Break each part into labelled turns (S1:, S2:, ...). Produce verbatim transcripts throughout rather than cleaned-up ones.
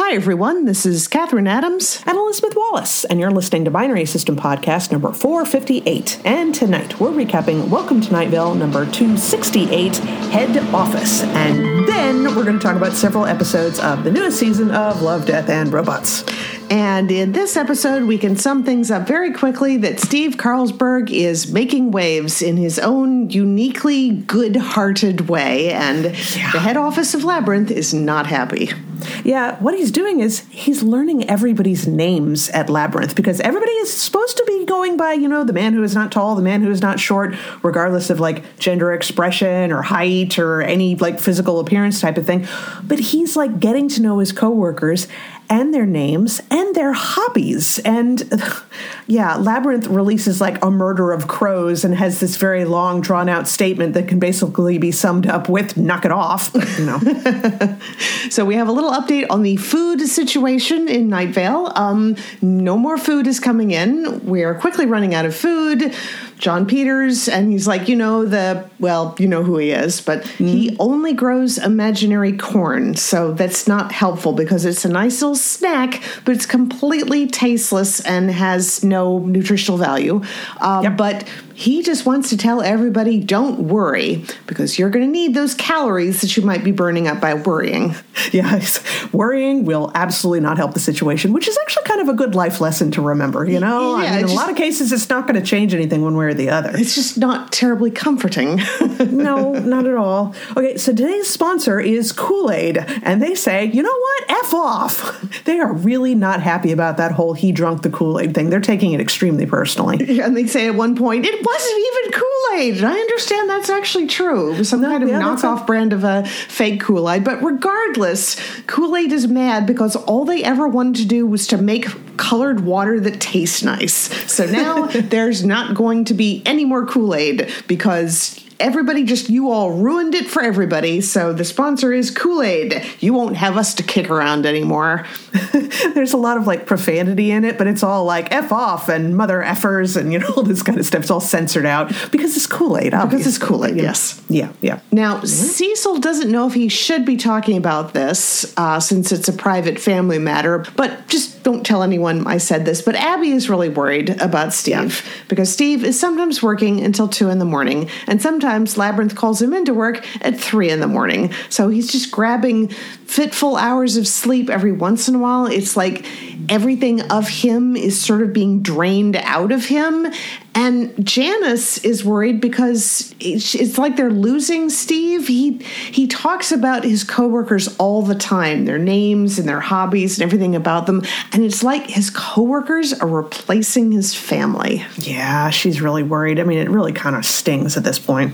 S1: Hi, everyone. This is Catherine Adams
S2: and Elizabeth Wallace, and you're listening to Binary System Podcast number four fifty-eight. And tonight, we're recapping Welcome to Night Vale number two sixty-eight, Head Office. And then we're going to talk about several episodes of the newest season of Love, Death, and Robots.
S1: And in this episode, we can sum things up very quickly that Steve Carlsberg is making waves in his own uniquely good-hearted way, and yeah. the head office of Labyrinth is not happy.
S2: Yeah, what he's doing is he's learning everybody's names at Labyrinth, because everybody is supposed to be going by, you know, the man who is not tall, the man who is not short, regardless of, like, gender expression or height or any, like, physical appearance type of thing. But he's, like, getting to know his coworkers and their names and their hobbies. And yeah, Labyrinth releases like a murder of crows and has this very long drawn out statement that can basically be summed up with knock it off, you know.
S1: So we have a little update on the food situation in Night Vale. Um, no more food is coming in. We are quickly running out of food. John Peters, and he's like, you know, the, well, you know who he is, but mm. he only grows imaginary corn, so that's not helpful because it's a nice little snack, but it's completely tasteless and has no nutritional value. Um, yep. But he just wants to tell everybody, don't worry, because you're going to need those calories that you might be burning up by worrying.
S2: Yes, worrying will absolutely not help the situation, which is actually kind of a good life lesson to remember, you know?
S1: Yeah,
S2: I mean, in
S1: just,
S2: a lot of cases, it's not going to change anything one way or the other.
S1: It's just not terribly comforting.
S2: No, not at all. Okay, so today's sponsor is Kool-Aid, and they say, you know what? F off. They are really not happy about that whole he drunk the Kool-Aid thing. They're taking it extremely personally.
S1: Yeah, and they say at one point, it wasn't even Kool-Aid. I understand that's actually true. It was some no, kind of yeah, knockoff a- brand of a fake Kool-Aid. But regardless, Kool-Aid is mad because all they ever wanted to do was to make colored water that tastes nice. So now there's not going to be any more Kool-Aid because everybody just, you all ruined it for everybody. So the sponsor is Kool-Aid. You won't have us to kick around anymore.
S2: There's a lot of like profanity in it, but it's all like F off and mother effers and, you know, all this kind of stuff. It's all censored out because it's Kool-Aid, obviously.
S1: Because it's Kool-Aid, yes.
S2: Yeah, yeah.
S1: Now, mm-hmm. Cecil doesn't know if he should be talking about this uh, since it's a private family matter, but just don't tell anyone I said this. But Abby is really worried about Steve yeah. because Steve is sometimes working until two in the morning, and sometimes Labyrinth calls him into work at three in the morning. So he's just grabbing fitful hours of sleep every once in a while. It's like everything of him is sort of being drained out of him. And Janice is worried because it's like they're losing Steve. He he talks about his coworkers all the time, their names and their hobbies and everything about them. And it's like his coworkers are replacing his family.
S2: Yeah, she's really worried. I mean, it really kind of stings at this point.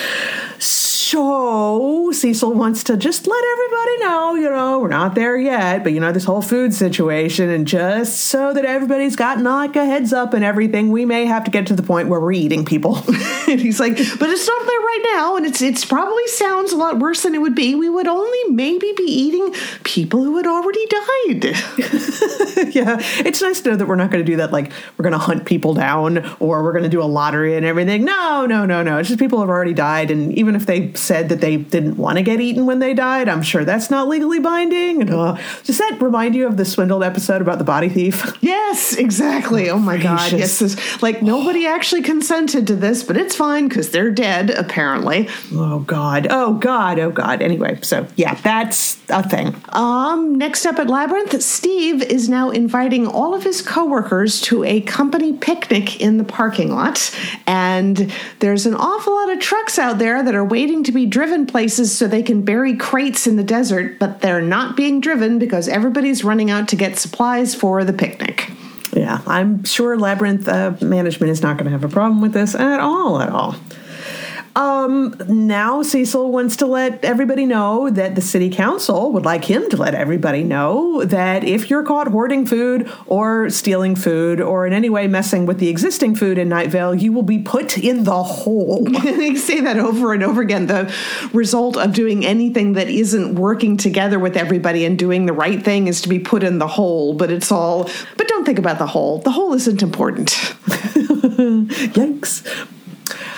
S2: So Cecil wants to just let everybody know, you know, we're not there yet, but, you know, this whole food situation, and just so that everybody's gotten like a heads up and everything, we may have to get to the point where we're eating people.
S1: And he's like, but it's not there right now, and it's it's probably sounds a lot worse than it would be. We would only maybe be eating people who had already died.
S2: Yeah, it's nice to know that we're not going to do that, like we're going to hunt people down or we're going to do a lottery and everything. No, no, no, no. It's just people have already died, and even if they said that they didn't want to get eaten when they died, I'm sure that's not legally binding. And, uh, does that remind you of the Swindled episode about the body thief?
S1: Yes, exactly. Oh, my God. Yes, this, like nobody actually consented to this, but it's fine because they're dead, apparently.
S2: Oh, God. Oh, God. Oh, God. Anyway, so, yeah, that's a thing.
S1: Um, next up at Labyrinth, Steve is now inviting all of his coworkers to a company picnic in the parking lot. And there's an awful lot of trucks out there that are waiting to be driven places so they can bury crates in the desert, but they're not being driven because everybody's running out to get supplies for the picnic.
S2: Yeah, I'm sure Labyrinth uh, management is not going to have a problem with this at all, at all. Um, now Cecil wants to let everybody know that the city council would like him to let everybody know that if you're caught hoarding food or stealing food or in any way messing with the existing food in Night Vale, you will be put in the hole.
S1: They say that over and over again. The result of doing anything that isn't working together with everybody and doing the right thing is to be put in the hole, but it's all, but don't think about the hole. The hole isn't important.
S2: Yikes.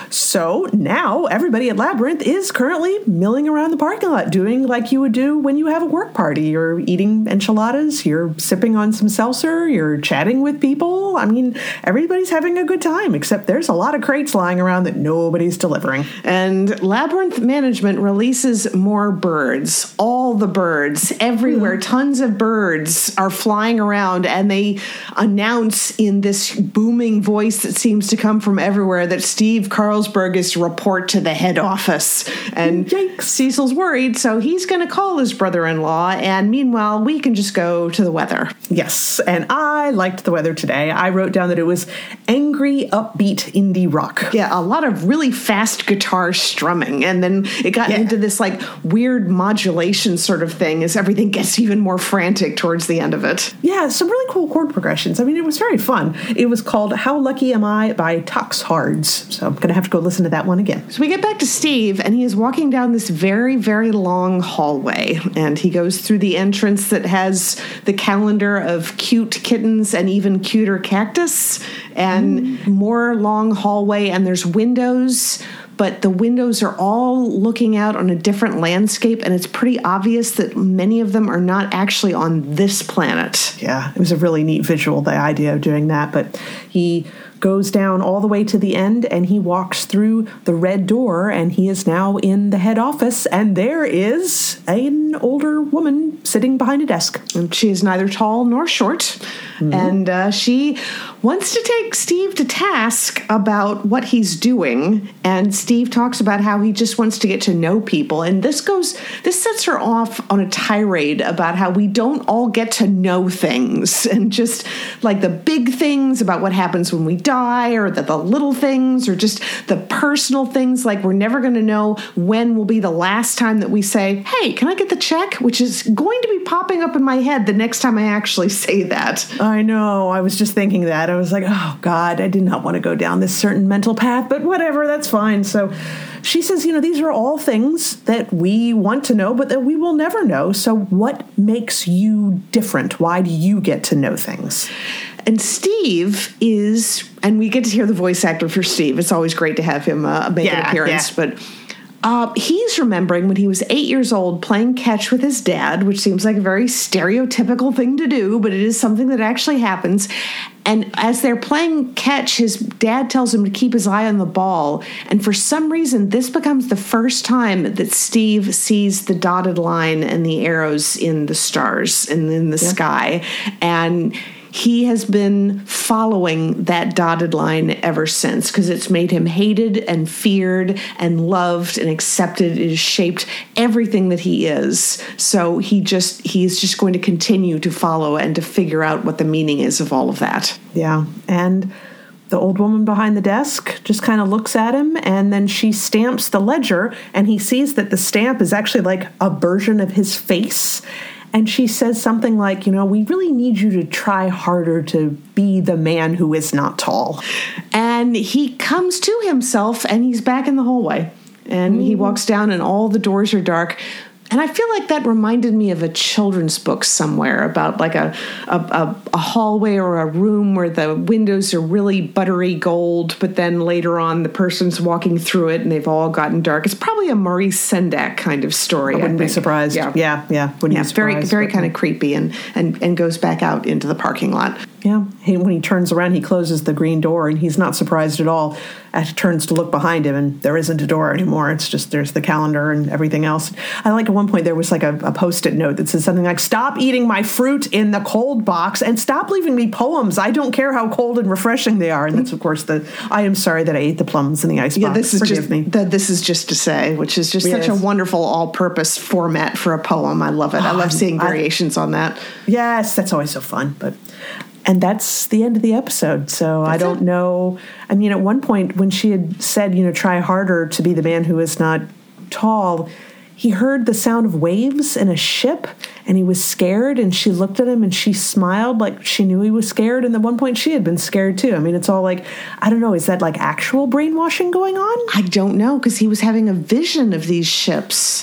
S2: So now everybody at Labyrinth is currently milling around the parking lot, doing like you would do when you have a work party. You're eating enchiladas, you're sipping on some seltzer, you're chatting with people. I mean, everybody's having a good time, except there's a lot of crates lying around that nobody's delivering.
S1: And Labyrinth management releases more birds. All the birds, everywhere, tons of birds are flying around, and they announce in this booming voice that seems to come from everywhere that Steve Carlsberg is to report to the head office. And
S2: Yikes.
S1: Cecil's worried, so he's going to call his brother-in-law, and meanwhile, we can just go to the weather.
S2: Yes, and I liked the weather today. I wrote down that it was angry, upbeat indie rock.
S1: Yeah, a lot of really fast guitar strumming, and then it got
S2: Yeah.
S1: into this like weird modulation sort of thing as everything gets even more frantic towards the end of it.
S2: Yeah, some really cool chord progressions. I mean, it was very fun. It was called How Lucky Am I by Tox Hards. So I'm going to have to go listen to that one again.
S1: So we get back to Steve, and he is walking down this very, very long hallway, and he goes through the entrance that has the calendar of cute kittens and even cuter cactus, and mm. more long hallway, and there's windows, but the windows are all looking out on a different landscape, and it's pretty obvious that many of them are not actually on this planet.
S2: Yeah, it was a really neat visual, the idea of doing that, but he goes down all the way to the end, and he walks through the red door, and he is now in the head office, and there is an older woman sitting behind a desk.
S1: And she is neither tall nor short, mm-hmm. and uh, she wants to take Steve to task about what he's doing, and Steve talks about how he just wants to get to know people, and this goes, this sets her off on a tirade about how we don't all get to know things, and just like the big things about what happens when we die, or the, the little things, or just the personal things, like we're never going to know when will be the last time that we say, hey, can I get the check? Which is going to be popping up in my head the next time I actually say that.
S2: I know. I was just thinking that. I was like, oh, God, I did not want to go down this certain mental path, but whatever, that's fine. So she says, you know, these are all things that we want to know, but that we will never know. So what makes you different? Why do you get to know things?
S1: And Steve is, and we get to hear the voice actor for Steve. It's always great to have him uh, make
S2: yeah,
S1: an appearance,
S2: yeah.
S1: but uh, he's remembering when he was eight years old playing catch with his dad, which seems like a very stereotypical thing to do, but it is something that actually happens. And as they're playing catch, his dad tells him to keep his eye on the ball. And for some reason, this becomes the first time that Steve sees the dotted line and the arrows in the stars and in the yeah. sky. And he has been following that dotted line ever since, because it's made him hated and feared and loved and accepted. It has shaped everything that he is. So he just he is just going to continue to follow and to figure out what the meaning is of all of that.
S2: Yeah. And the old woman behind the desk just kind of looks at him, and then she stamps the ledger, and he sees that the stamp is actually like a version of his face. And she says something like, you know, we really need you to try harder to be the man who is not tall.
S1: And he comes to himself, and he's back in the hallway. And mm. he walks down, and all the doors are dark. And I feel like that reminded me of a children's book somewhere about like a, a, a, a hallway or a room where the windows are really buttery gold, but then later on the person's walking through it and they've all gotten dark. It's probably a Maurice Sendak kind of story.
S2: I wouldn't
S1: I
S2: be surprised. Yeah, yeah, yeah. Wouldn't
S1: yeah
S2: be surprised,
S1: very, very kind of creepy, and, and, and goes back out into the parking lot.
S2: Yeah, he, when he turns around, he closes the green door, and he's not surprised at all. As he turns to look behind him, and there isn't a door anymore. It's just there's the calendar and everything else. I like at one point there was like a, a post-it note that says something like, "Stop eating my fruit in the cold box, and stop leaving me poems. I don't care how cold and refreshing they are." And that's of course the I am sorry that I ate the plums in the icebox.
S1: Yeah, this is
S2: Forgive
S1: just
S2: me.
S1: The, this is just to say, which is just
S2: yes.
S1: such a wonderful all-purpose format for a poem. I love it. I love seeing variations
S2: I,
S1: on that.
S2: Yes, that's always so fun, but. And that's the end of the episode. So that's I don't it. know. I mean, at one point when she had said, you know, try harder to be the man who is not tall, he heard the sound of waves in a ship, and he was scared, and she looked at him and she smiled like she knew he was scared. And at one point she had been scared too. I mean, it's all like, I don't know, is that like actual brainwashing going on?
S1: I don't know, because he was having a vision of these ships.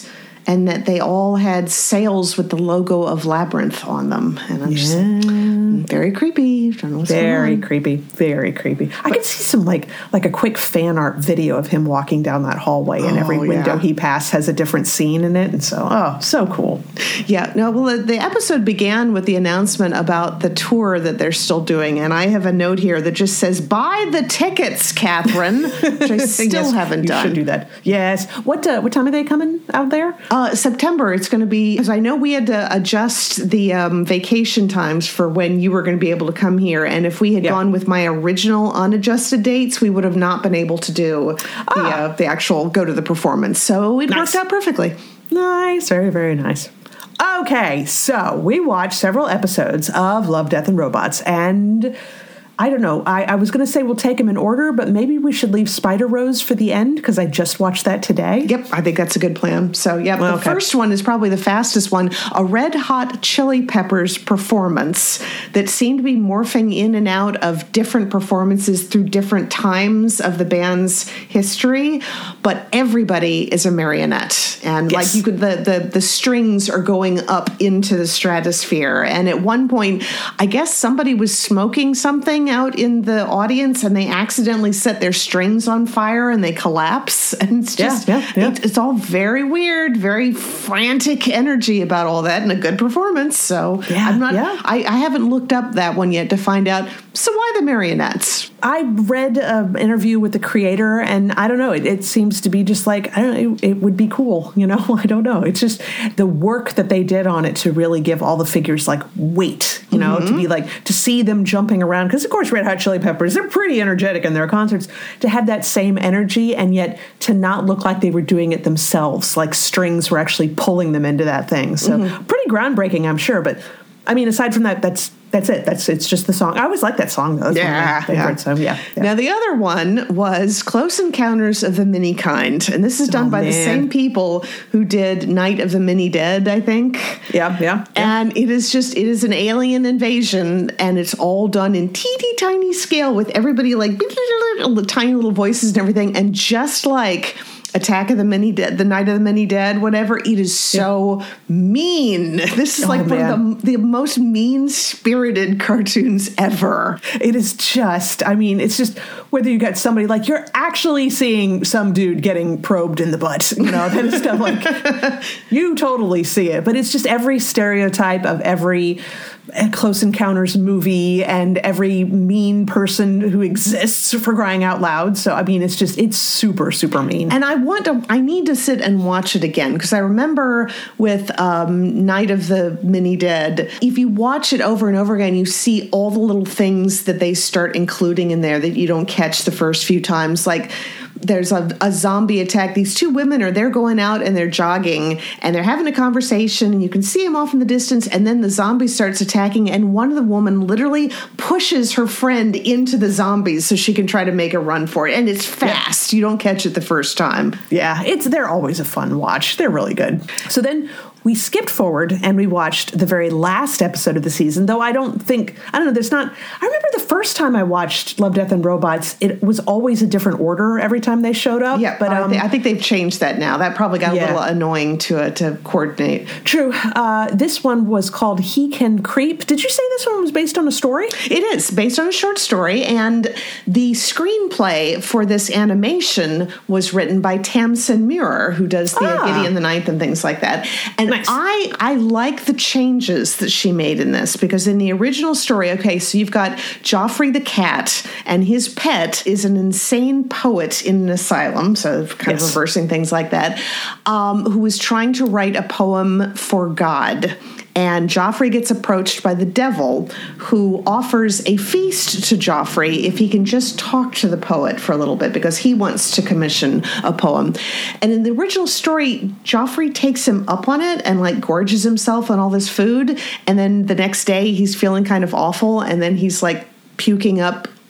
S1: and that they all had sails with the logo of Labyrinth on them. And I'm
S2: yeah.
S1: just like, very creepy. Don't know what's
S2: very
S1: going on.
S2: creepy. Very creepy. I could see some like like a quick fan art video of him walking down that hallway, and
S1: Oh,
S2: every window
S1: yeah.
S2: he passed has a different scene in it. And so, oh, so cool.
S1: Yeah, no, well, the, the episode began with the announcement about the tour that they're still doing, and I have a note here that just says, buy the tickets, Catherine, which I still
S2: Yes,
S1: haven't
S2: you
S1: done.
S2: should do that. Yes. What uh, what time are they coming out there?
S1: Uh, September, it's going to be, because I know we had to adjust the um, vacation times for when you were going to be able to come here, and if we had
S2: Yeah.
S1: gone with my original unadjusted dates, we would have not been able to do the,
S2: Ah.
S1: uh, the actual go to the performance, so it
S2: Nice.
S1: worked out perfectly.
S2: Nice. Very, very nice. Okay, so we watched several episodes of Love, Death, and Robots, and I don't know. I, I was going to say we'll take them in order, but maybe we should leave Spider Rose for the end because I just watched that today.
S1: Yep, I think that's a good plan. So, yeah, the
S2: Okay.
S1: first one is probably the fastest one, a Red Hot Chili Peppers performance that seemed to be morphing in and out of different performances through different times of the band's history, but everybody is a marionette. And
S2: Yes.
S1: like you could, the, the, the strings are going up into the stratosphere. And at one point, I guess somebody was smoking something out in the audience and they accidentally set their strings on fire and they collapse. And it's
S2: Yeah,
S1: just,
S2: yeah, yeah.
S1: It, it's all very weird, very frantic energy about all that and a good performance. So
S2: Yeah,
S1: I'm not,
S2: yeah.
S1: I, I haven't looked up that one yet to find out. So why the marionettes?
S2: I read an interview with the creator, and I don't know. It, it seems to be just like, I don't know, it, it would be cool, you know? I don't know. It's just the work that they did on it to really give all the figures like weight, you know,
S1: Mm-hmm.
S2: to be like, to see them jumping around. Because, of course, Red Hot Chili Peppers, they're pretty energetic in their concerts. To have that same energy and yet to not look like they were doing it themselves, like strings were actually pulling them into that thing. So
S1: Mm-hmm.
S2: pretty groundbreaking, I'm sure. But, I mean, aside from that, that's That's it. That's it's just the song. I always like that song though. That's one of my
S1: Yeah,
S2: favorite,
S1: yeah.
S2: So yeah, yeah.
S1: Now, the other one was Close Encounters of the Mini Kind. And this is done
S2: Oh,
S1: by the
S2: man.
S1: same people who did Night of the Mini Dead, I think.
S2: yeah, yeah, yeah.
S1: And it is just, it is an alien invasion, and it's all done in teeny tiny scale with everybody like the tiny little voices and everything. And just like Attack of the Mini Dead, the Night of the Mini Dead, whatever, it is so mean. This is
S2: Oh,
S1: like one
S2: man.
S1: of the, the most mean-spirited cartoons ever.
S2: It is just, I mean, it's just whether you got somebody like you're actually seeing some dude getting probed in the butt, you know, that is stuff like you totally see it. But it's just every stereotype of every Close Encounters movie and every mean person who exists, for crying out loud. So, I mean, it's just, it's super, super mean.
S1: And I want to, I need to sit and watch it again because I remember with um, Night of the Mini Dead, if you watch it over and over again, you see all the little things that they start including in there that you don't catch the first few times. Like there's a, a zombie attack. These two women are, they're going out and they're jogging and they're having a conversation and you can see them off in the distance, and then the zombie starts attacking and one of the women literally pushes her friend into the zombies so she can try to make a run for it. And it's fast. You don't catch it the first time.
S2: Yeah, it's they're always a fun watch. They're really good. So then we skipped forward and we watched the very last episode of the season, though I don't think, I don't know, there's not, I remember the first time I watched Love, Death, and Robots, it was always a different order every time they showed up.
S1: Yeah,
S2: but
S1: I,
S2: um,
S1: th- I think they've changed that now. That probably got
S2: Yeah.
S1: a little annoying to uh, to coordinate.
S2: True. Uh, this one was called He Can Creep. Did you say this one was based on a story?
S1: It is based on a short story, and the screenplay for this animation was written by Tamsin Muir, who does the
S2: Ah.
S1: Gideon the Ninth and things like that. And
S2: Nice.
S1: I I like the changes that she made in this, because in the original story, okay, so you've got Joffrey the cat, and his pet is an insane poet in an asylum, so kind
S2: Yes.
S1: of reversing things like that, um, who is trying to write a poem for God. And Joffrey gets approached by the devil, who offers a feast to Joffrey if he can just talk to the poet for a little bit, because he wants to commission a poem. And in the original story, Joffrey takes him up on it and like gorges himself on all this food. And then the next day he's feeling kind of awful. And then he's like puking up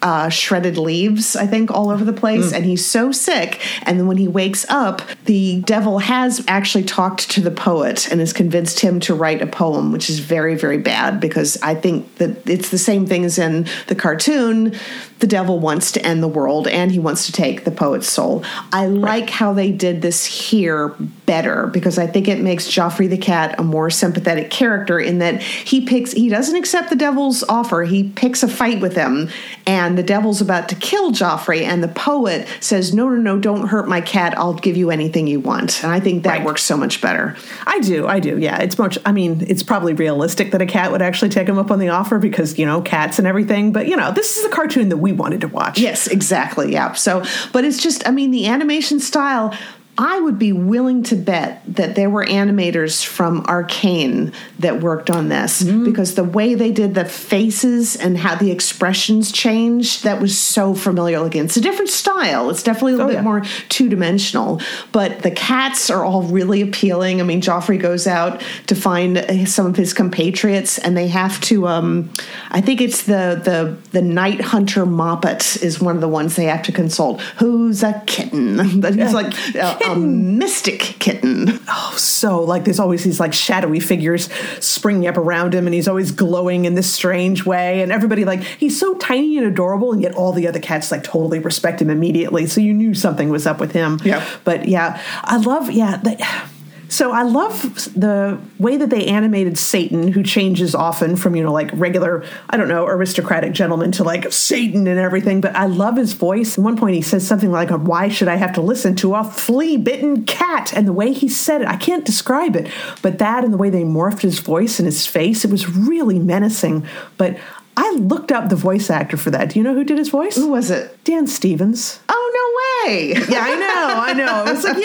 S1: uh, shredded leaves, I think, all over the place. Mm. And he's so sick. And then when he wakes up, the devil has actually talked to the poet and has convinced him to write a poem, which is very, very bad, because I think that it's the same thing as in the cartoon. The devil wants to end the world, and he wants to take the poet's soul. I like how they did this here better, because I think it makes Joffrey the cat a more sympathetic character in that he picks, he doesn't accept the devil's offer. He picks a fight with him, and the devil's about to kill Joffrey, and the poet says, no, no, no, don't hurt my cat. I'll give you anything you want. And I think that right. works so much better.
S2: I do. I do. Yeah. It's much, I mean, it's probably realistic that a cat would actually take him up on the offer because, you know, cats and everything. But, you know, this is a cartoon that we wanted to watch.
S1: Yes, exactly. Yeah. So, but it's just, I mean, the animation style, I would be willing to bet that there were animators from Arcane that worked on this, mm. because the way they did the faces and how the expressions changed, that was so familiar looking. It's a different style. It's definitely a little oh, bit yeah. more two-dimensional, but the cats are all really appealing. I mean, Joffrey goes out to find some of his compatriots, and they have to, um, I think it's the, the, the Night Hunter Moppet is one of the ones they have to consult. Who's a kitten? He's like... Uh, A mystic kitten.
S2: Oh, so like there's always these like shadowy figures springing up around him, and he's always glowing in this strange way, and everybody like he's so tiny and adorable, and yet all the other cats like totally respect him immediately. So you knew something was up with him.
S1: Yeah.
S2: But yeah, I love yeah. The, So I love the way that they animated Satan, who changes often from, you know, like regular, I don't know, aristocratic gentleman to like Satan and everything. But I love his voice. At one point he says something like, why should I have to listen to a flea-bitten cat? And the way he said it, I can't describe it. But that and the way they morphed his voice and his face, it was really menacing. But I looked up the voice actor for that. Do you know who did his voice?
S1: Who was it?
S2: Dan Stevens.
S1: Oh, no way.
S2: Yeah, I know, I know. I was like,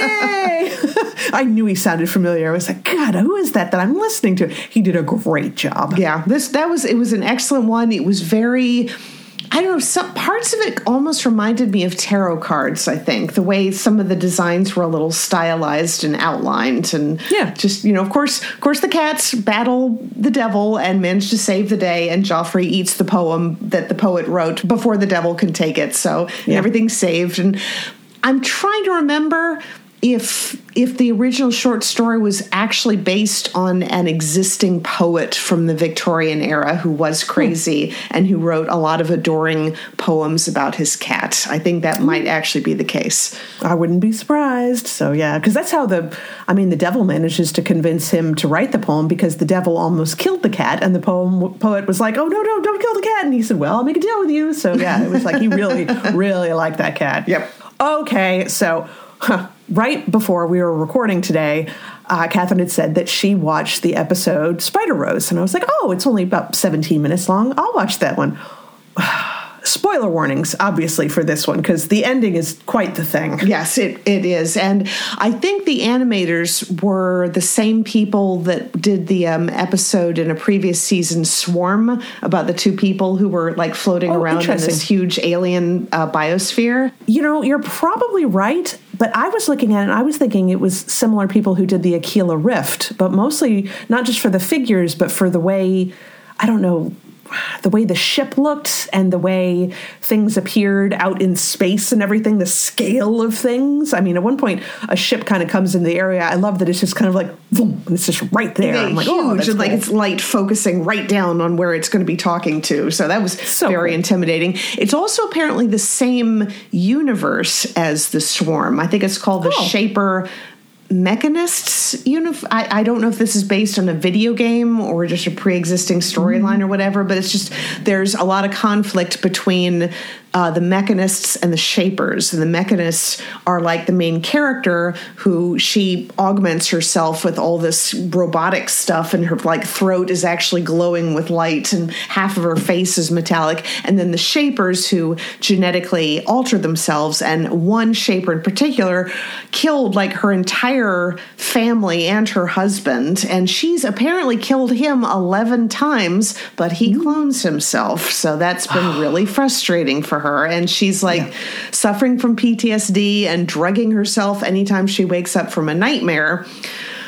S2: yay. I knew he sounded familiar. I was like, God, who is that that I'm listening to? He did a great job.
S1: Yeah, this that was, it was an excellent one. It was very... I don't know, some parts of it almost reminded me of tarot cards, I think. The way some of the designs were a little stylized and outlined. And
S2: yeah.
S1: just, you know, of course, of course the cats battle the devil and manage to save the day, and Joffrey eats the poem that the poet wrote before the devil can take it. So yeah. everything's saved. And I'm trying to remember if if the original short story was actually based on an existing poet from the Victorian era who was crazy hmm. and who wrote a lot of adoring poems about his cat. I think that hmm. might actually be the case.
S2: I wouldn't be surprised. So yeah, because that's how the, I mean, the devil manages to convince him to write the poem, because the devil almost killed the cat, and the poem poet was like, oh, no, no, don't kill the cat. And he said, well, I'll make a deal with you. So yeah, it was like he really, really liked that cat.
S1: Yep.
S2: Okay, so... Huh. Right before we were recording today, uh, Catherine had said that she watched the episode Spider Rose. And I was like, oh, it's only about seventeen minutes long. I'll watch that one. Spoiler warnings, obviously, for this one, because the ending is quite the thing.
S1: Yes, it, it is. And I think the animators were the same people that did the um, episode in a previous season, Swarm, about the two people who were like floating oh, around in this huge alien uh, biosphere.
S2: You know, you're probably right. But I was looking at it, and I was thinking it was similar people who did the Aquila Rift, but mostly not just for the figures, but for the way, I don't know, the way the ship looked and the way things appeared out in space and everything, the scale of things. I mean, at one point, a ship kind of comes in the area. I love that it's just kind of like, boom, and it's just right there.
S1: Yeah, I'm like, huge, oh, that's and cool. Like it's light focusing right down on where it's going to be talking to. So that was so very cool. Intimidating. It's also apparently the same universe as the Swarm. I think it's called the oh. Shaper Mechanists. Unif- I, I don't know if this is based on a video game or just a pre-existing storyline mm. or whatever, but it's just there's a lot of conflict between uh, the Mechanists and the Shapers. And the Mechanists are like the main character who she augments herself with all this robotic stuff, and her like throat is actually glowing with light and half of her face is metallic. And then the Shapers who genetically alter themselves, and one Shaper in particular killed like her entire family and her husband, and she's apparently killed him eleven times, but he clones himself. So that's been really frustrating for her. And she's like yeah. suffering from P T S D and drugging herself anytime she wakes up from a nightmare.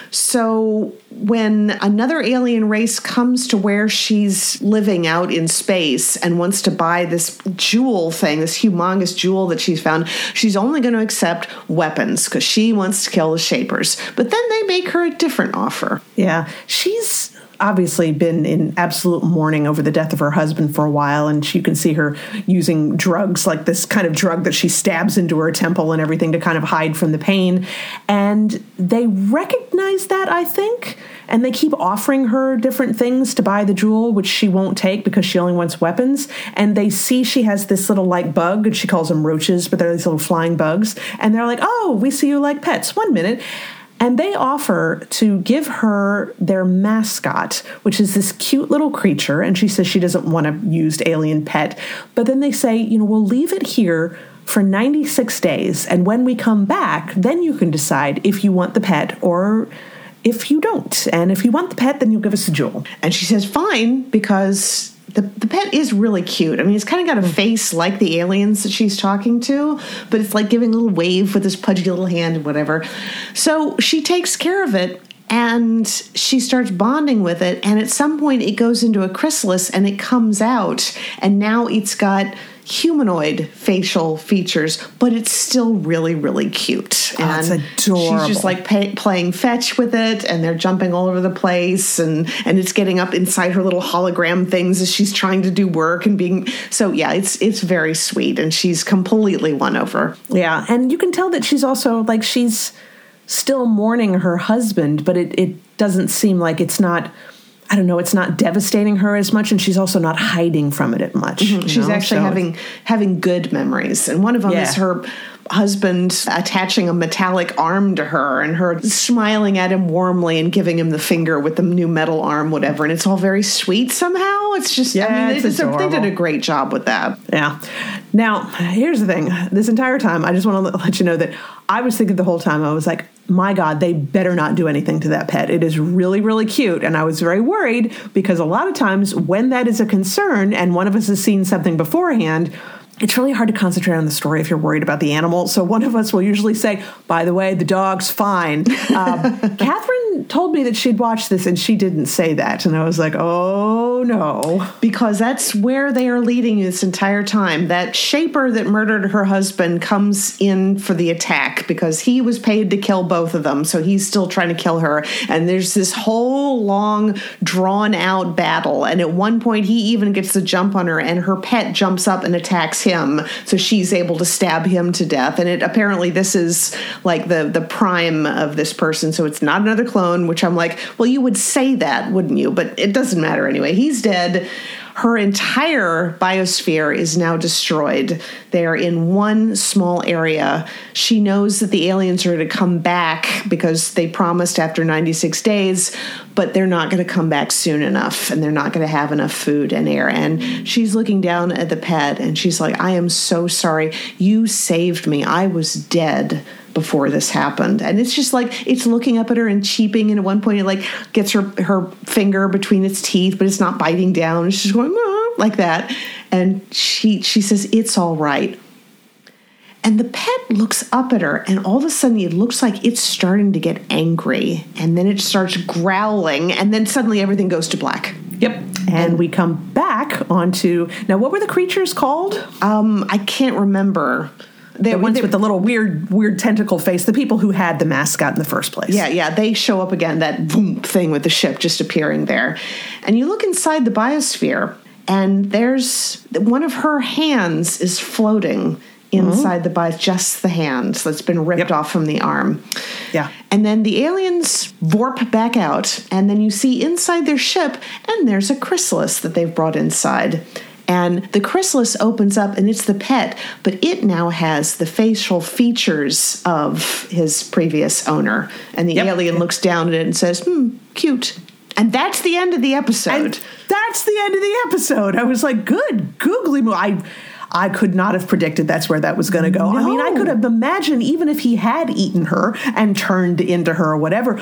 S1: So when another alien race comes to where she's living out in space and wants to buy this jewel thing, this humongous jewel that she's found, she's only going to accept weapons because she wants to kill the Shapers. But then they make her a different offer.
S2: Yeah, she's obviously been in absolute mourning over the death of her husband for a while, and you can see her using drugs, like this kind of drug that she stabs into her temple and everything to kind of hide from the pain. And they recognize that, I think, and they keep offering her different things to buy the jewel, which she won't take because she only wants weapons. And they see she has this little like bug, and she calls them roaches, but they're these little flying bugs. And they're like, oh, we see you like pets. One minute. And they offer to give her their mascot, which is this cute little creature. And she says she doesn't want a used alien pet. But then they say, you know, we'll leave it here for ninety-six days. And when we come back, then you can decide if you want the pet or if you don't. And if you want the pet, then you'll give us a jewel.
S1: And she says, fine, because the, the pet is really cute. I mean, it's kind of got a face like the aliens that she's talking to, but it's like giving a little wave with this pudgy little hand and whatever. So she takes care of it, and she starts bonding with it. And at some point, it goes into a chrysalis, and it comes out. And now it's got humanoid facial features, but it's still really, really cute.
S2: Oh,
S1: and
S2: it's adorable.
S1: She's just like pay, playing fetch with it, and they're jumping all over the place, and and it's getting up inside her little hologram things as she's trying to do work and being so yeah, it's it's very sweet, and she's completely won over.
S2: Yeah, and you can tell that she's also like she's still mourning her husband, but it, it doesn't seem like it's not. I don't know, it's not devastating her as much, and she's also not hiding from it as much.
S1: Mm-hmm. She's know? actually so having having good memories, and one of them yeah. is her husband attaching a metallic arm to her and her smiling at him warmly and giving him the finger with the new metal arm, whatever, and it's all very sweet somehow. It's just, yeah, I mean, it's it's a, they did a great job with that.
S2: Yeah. Now, here's the thing. This entire time, I just want to let you know that I was thinking the whole time, I was like, my God, they better not do anything to that pet. It is really, really cute. And I was very worried because a lot of times when that is a concern and one of us has seen something beforehand, it's really hard to concentrate on the story if you're worried about the animal. So one of us will usually say, by the way, the dog's fine. Um, Catherine told me that she'd watched this and she didn't say that. And I was like, oh, no.
S1: Because that's where they are leading you this entire time. That Shaper that murdered her husband comes in for the attack because he was paid to kill both of them. So he's still trying to kill her. And there's this whole long, drawn-out battle. And at one point, he even gets the jump on her, and her pet jumps up and attacks him. Him, so she's able to stab him to death. And it apparently this is like the the prime of this person, so it's not another clone, which I'm like, well, you would say that, wouldn't you? But it doesn't matter anyway. He's dead. Her entire biosphere is now destroyed. They are in one small area. She knows that the aliens are going to come back because they promised after ninety-six days, but they're not going to come back soon enough, and they're not going to have enough food and air. And she's looking down at the pet, and she's like, I am so sorry. You saved me. I was dead before this happened. And it's just like, it's looking up at her and cheeping, and at one point it like gets her her finger between its teeth, but it's not biting down. It's just going ah, like that. And she she says, it's all right. And the pet looks up at her, and all of a sudden it looks like it's starting to get angry, and then it starts growling, and then suddenly everything goes to black.
S2: Yep. And, and we come back onto, now what were the creatures called?
S1: Um, I can't remember.
S2: The ones they, with the little weird, weird tentacle face, the people who had the mascot in the first place.
S1: Yeah, yeah, they show up again, that boom thing with the ship just appearing there. And you look inside the biosphere, and there's, one of her hands is floating inside mm-hmm. the biosphere, just the hand that's been ripped yep. off from the arm.
S2: Yeah.
S1: And then the aliens warp back out, and then you see inside their ship, and there's a chrysalis that they've brought inside. And the chrysalis opens up, and it's the pet, but it now has the facial features of his previous owner. And the yep. alien looks down at it and says, hmm, cute. And that's the end of the episode.
S2: And that's the end of the episode. I was like, good, googly moo. I, I could not have predicted that's where that was going to go.
S1: No.
S2: I mean, I could have imagined even if he had eaten her and turned into her or whatever,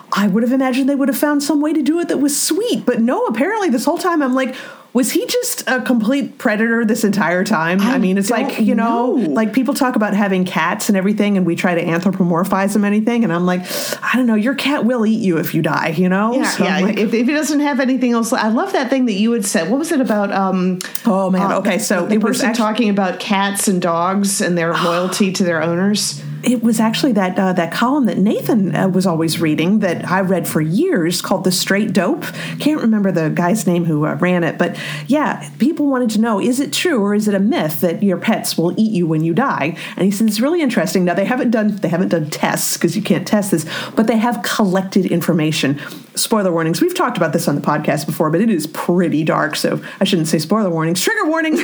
S2: I would have imagined they would have found some way to do it that was sweet. But no, apparently this whole time I'm like, was he just a complete predator this entire time? I, I mean, it's like, you know, know, like people talk about having cats and everything, and we try to anthropomorphize them, anything. And I'm like, I don't know, your cat will eat you if you die, you know?
S1: Yeah,
S2: so
S1: yeah.
S2: Like,
S1: if, if he doesn't have anything else. I love that thing that you had said. What was it about? Um,
S2: oh, man.
S1: Uh,
S2: okay, so
S1: the
S2: it was
S1: person
S2: actually,
S1: talking about cats and dogs and their loyalty to their owners.
S2: It was actually that uh, that column that Nathan uh, was always reading that I read for years called The Straight Dope. Can't remember the guy's name who uh, ran it, but yeah, people wanted to know, is it true or is it a myth that your pets will eat you when you die? And he said it's really interesting. Now they haven't done they haven't done tests because you can't test this, but they have collected information. Spoiler warnings. We've talked about this on the podcast before, but it is pretty dark, so I shouldn't say spoiler warnings. Trigger warning.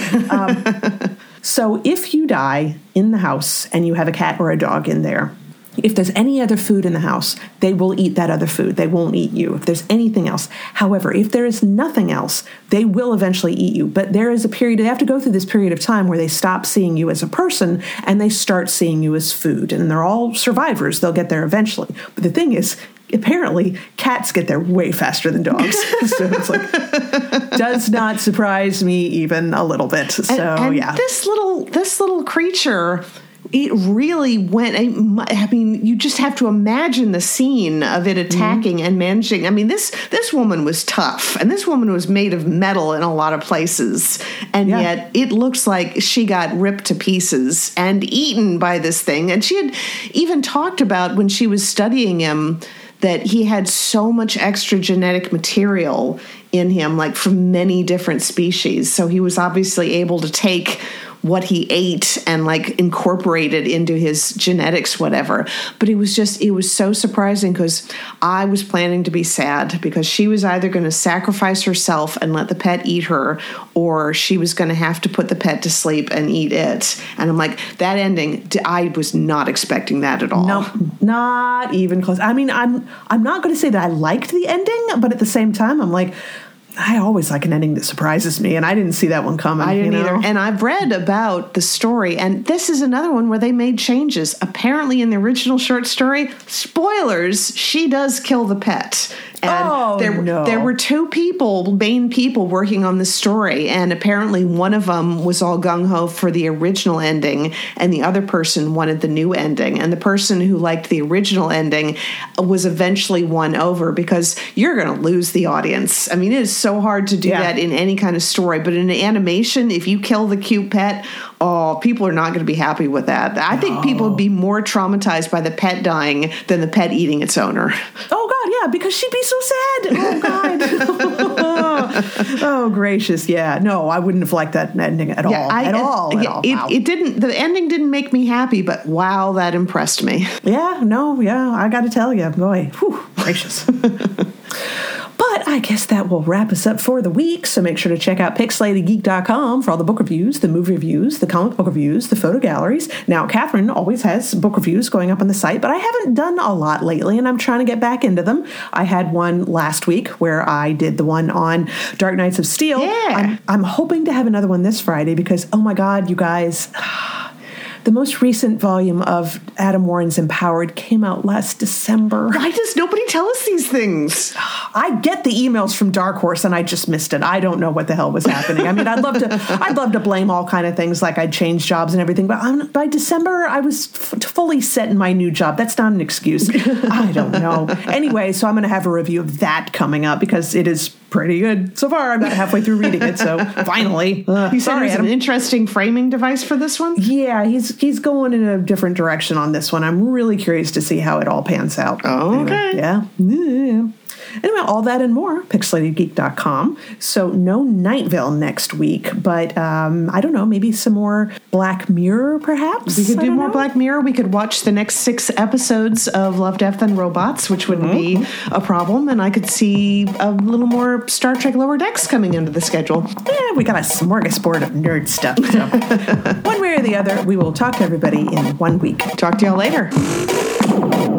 S2: Um, So if you die in the house and you have a cat or a dog in there, if there's any other food in the house, they will eat that other food. They won't eat you if there's anything else. However, if there is nothing else, they will eventually eat you. But there is a period, they have to go through this period of time where they stop seeing you as a person and they start seeing you as food. And they're all survivors. They'll get there eventually. But the thing is, apparently, cats get there way faster than dogs. So it's like, does not surprise me even a little bit. So
S1: and, and
S2: yeah,
S1: this little this little creature, it really went. I mean, you just have to imagine the scene of it attacking mm-hmm. and managing. I mean, this this woman was tough, and this woman was made of metal in a lot of places, and yeah. yet it looks like she got ripped to pieces and eaten by this thing. And she had even talked about when she was studying him that he had so much extra genetic material in him, like from many different species. So he was obviously able to take what he ate and like incorporate it into his genetics, whatever. But it was just, it was so surprising because I was planning to be sad because she was either going to sacrifice herself and let the pet eat her, or she was going to have to put the pet to sleep and eat it. And I'm like, that ending, I was not expecting that at all.
S2: No, not even close. I mean, I'm I'm not going to say that I liked the ending, but at the same time, I'm like, I always like an ending that surprises me, and I didn't see that one coming.
S1: I didn't
S2: you know?
S1: either. And I've read about the story, and this is another one where they made changes. Apparently, in the original short story, spoilers, she does kill the pet. And
S2: oh,
S1: there,
S2: no.
S1: there were two people, main people, working on the story, and apparently one of them was all gung-ho for the original ending, and the other person wanted the new ending. And the person who liked the original ending was eventually won over because you're going to lose the audience. I mean, it is so hard to do yeah. that in any kind of story, but in an animation, if you kill the cute pet, oh, people are not going to be happy with that. I think oh. people would be more traumatized by the pet dying than the pet eating its owner.
S2: Oh, God, yeah, because she'd be so sad. Oh, God. oh, oh, gracious. Yeah, no, I wouldn't have liked that ending at
S1: yeah,
S2: all.
S1: I,
S2: at
S1: it,
S2: all.
S1: It,
S2: at all.
S1: It,
S2: wow.
S1: it didn't, the ending didn't make me happy, but wow, that impressed me.
S2: Yeah, no, yeah, I got to tell you, boy, whew, gracious. But I guess that will wrap us up for the week. So make sure to check out pixelated geek dot com for all the book reviews, the movie reviews, the comic book reviews, the photo galleries. Now, Catherine always has book reviews going up on the site, but I haven't done a lot lately, and I'm trying to get back into them. I had one last week where I did the one on Dark Knights of Steel.
S1: Yeah.
S2: I'm, I'm hoping to have another one this Friday because, oh my God, you guys... The most recent volume of Adam Warren's Empowered came out last December.
S1: Why does nobody tell us these things?
S2: I get the emails from Dark Horse and I just missed it. I don't know what the hell was happening. I mean, I'd love to I'd love to blame all kind of things like I'd changed jobs and everything, but um, by December I was f- fully set in my new job. That's not an excuse. I don't know. Anyway, so I'm going to have a review of that coming up because it is pretty good so far. I'm about halfway through reading it, so finally. Uh,
S1: you said
S2: sorry,
S1: it was
S2: Adam.
S1: An interesting framing device for this one?
S2: Yeah, he's he's going in a different direction on this one. I'm really curious to see how it all pans out.
S1: Oh,
S2: anyway,
S1: okay.
S2: Yeah. yeah. Anyway, all that and more, pixelated geek dot com. So no Night Vale next week, but um, I don't know, maybe some more Black Mirror, perhaps?
S1: We could
S2: I
S1: do
S2: don't
S1: more
S2: know.
S1: Black Mirror. We could watch the next six episodes of Love, Death, and Robots, which wouldn't mm-hmm. be a problem. And I could see a little more Star Trek Lower Decks coming into the schedule.
S2: Yeah, we got a smorgasbord of nerd stuff. So one way or the other, we will talk to everybody in one week.
S1: Talk to y'all later.